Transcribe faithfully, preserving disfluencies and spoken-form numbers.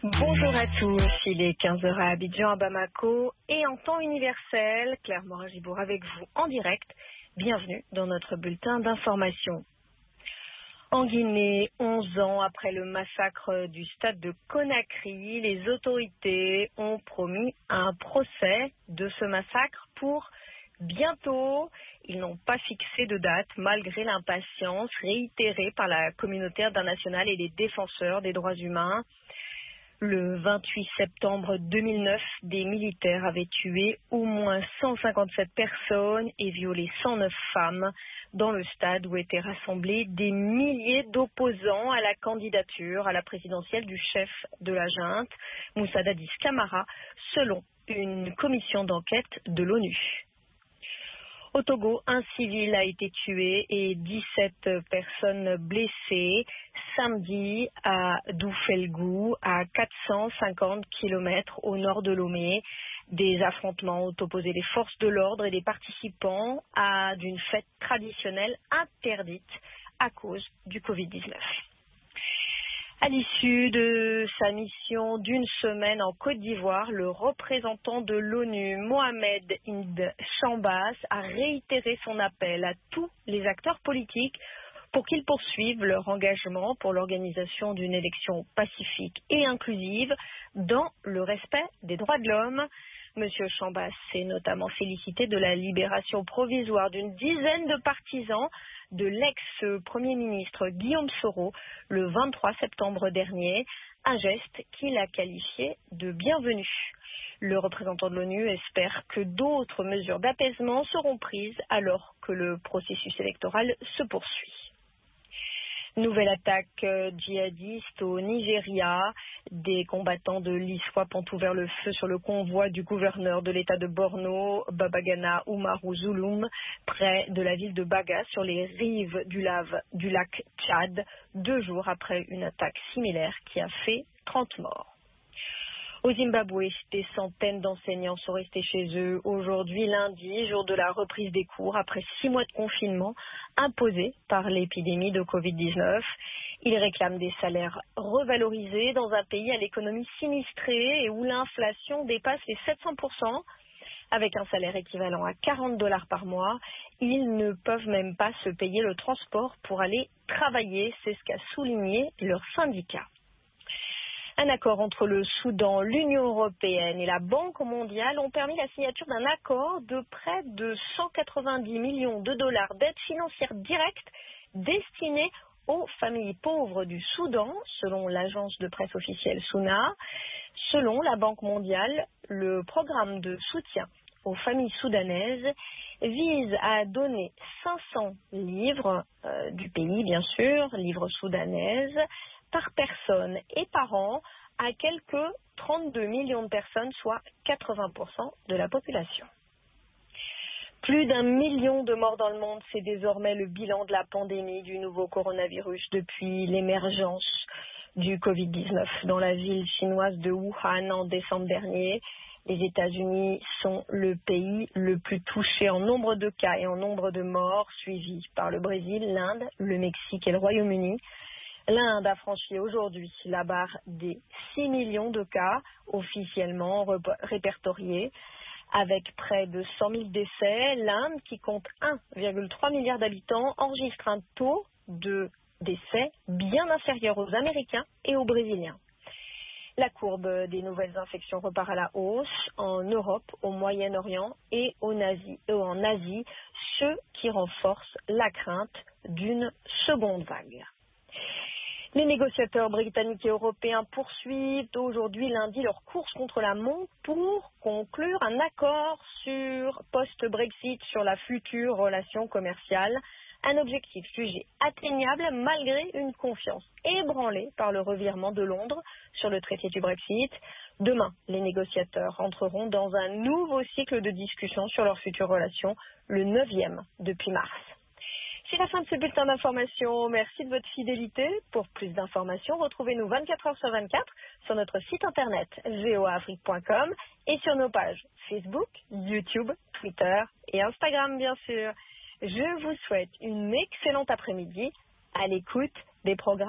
Bonjour à tous, il est quinze heures à Abidjan, à Bamako et en temps universel, Claire Morin-Gibour avec vous en direct. Bienvenue dans notre bulletin d'information. En Guinée, onze ans après le massacre du stade de Conakry, les autorités ont promis un procès de ce massacre pour bientôt. Ils n'ont pas fixé de date malgré l'impatience réitérée par la communauté internationale et les défenseurs des droits humains. Le vingt-huit septembre deux mille neuf, des militaires avaient tué au moins cent cinquante-sept personnes et violé cent neuf femmes dans le stade où étaient rassemblés des milliers d'opposants à la candidature à la présidentielle du chef de la junte, Moussa Dadis Camara, selon une commission d'enquête de l'ONU. Au Togo, un civil a été tué et dix-sept personnes blessées samedi à Doufelgou, à quatre cent cinquante kilomètres au nord de Lomé. Des affrontements ont opposé les forces de l'ordre et des participants à d'une fête traditionnelle interdite à cause du covid dix-neuf. À l'issue de sa mission d'une semaine en Côte d'Ivoire, le représentant de l'ONU, Mohamed Hind Chambas, a réitéré son appel à tous les acteurs politiques pour qu'ils poursuivent leur engagement pour l'organisation d'une élection pacifique et inclusive dans le respect des droits de l'homme. Monsieur Chambas s'est notamment félicité de la libération provisoire d'une dizaine de partisans de l'ex-premier ministre Guillaume Soro le vingt-trois septembre dernier, un geste qu'il a qualifié de bienvenu. Le représentant de l'ONU espère que d'autres mesures d'apaisement seront prises alors que le processus électoral se poursuit. Nouvelle attaque djihadiste au Nigeria. Des combattants de l'ISWAP ont ouvert le feu sur le convoi du gouverneur de l'état de Borno, Babagana Umaru Zulum, près de la ville de Baga, sur les rives du, lave, du lac Tchad, deux jours après une attaque similaire qui a fait trente morts. Au Zimbabwe, des centaines d'enseignants sont restés chez eux aujourd'hui, lundi, jour de la reprise des cours, après six mois de confinement imposé par l'épidémie de covid dix-neuf. Ils réclament des salaires revalorisés dans un pays à l'économie sinistrée et où l'inflation dépasse les sept cents pour cent. Avec un salaire équivalent à quarante dollars par mois, ils ne peuvent même pas se payer le transport pour aller travailler, c'est ce qu'a souligné leur syndicat. Un accord entre le Soudan, l'Union européenne et la Banque mondiale ont permis la signature d'un accord de près de cent quatre-vingt-dix millions de dollars d'aide financière directe destinée aux familles pauvres du Soudan, selon l'agence de presse officielle SUNA. Selon la Banque mondiale, le programme de soutien aux familles soudanaises vise à donner cinq cents livres euh, du pays, bien sûr, livres soudanaises, par personne et par an à quelques trente-deux millions de personnes, soit quatre-vingts pour cent de la population. Plus d'un million de morts dans le monde, c'est désormais le bilan de la pandémie du nouveau coronavirus depuis l'émergence du covid dix-neuf dans la ville chinoise de Wuhan en décembre dernier. Les États-Unis sont le pays le plus touché en nombre de cas et en nombre de morts, suivi par le Brésil, l'Inde, le Mexique et le Royaume-Uni. L'Inde a franchi aujourd'hui la barre des six millions de cas officiellement répertoriés. Avec près de cent mille décès, l'Inde, qui compte un virgule trois milliard d'habitants, enregistre un taux de décès bien inférieur aux Américains et aux Brésiliens. La courbe des nouvelles infections repart à la hausse en Europe, au Moyen-Orient et en Asie, en Asie, ce qui renforce la crainte d'une seconde vague. Les négociateurs britanniques et européens poursuivent aujourd'hui lundi leur course contre la montre pour conclure un accord sur post-Brexit sur la future relation commerciale, un objectif jugé atteignable malgré une confiance ébranlée par le revirement de Londres sur le traité du Brexit. Demain, les négociateurs entreront dans un nouveau cycle de discussion sur leur future relation, le neuvième depuis mars. C'est la fin de ce bulletin d'information. Merci de votre fidélité. Pour plus d'informations, retrouvez-nous vingt-quatre heures sur vingt-quatre sur notre site internet v o a afrique point com et sur nos pages Facebook, YouTube, Twitter et Instagram, bien sûr. Je vous souhaite une excellente après-midi à l'écoute des programmes